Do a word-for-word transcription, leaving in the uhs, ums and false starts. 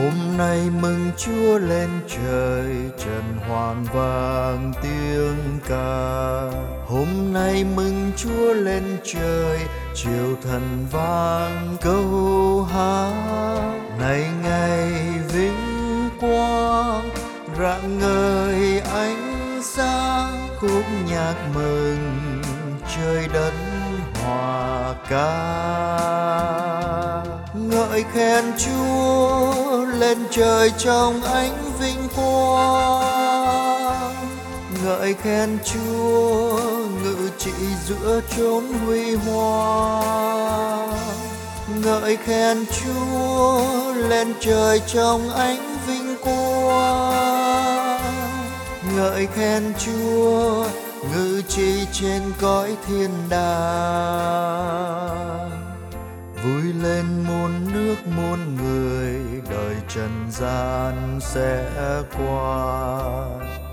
Hôm nay mừng Chúa lên trời, trần hoàng vang tiếng ca. Hôm nay mừng Chúa lên trời, triều thần vang câu hát. Này ngày vinh quang rạng ngời ánh sáng, khúc nhạc mừng trời đất hòa ca. Ngợi khen Chúa lên trời trong ánh vinh quang, ngợi khen Chúa ngự trị giữa chốn huy hoàng. Ngợi khen Chúa lên trời trong ánh vinh quang, ngợi khen Chúa ngự trị trên cõi thiên đàng. Vui lên muôn nước muôn người, đời trần gian sẽ qua.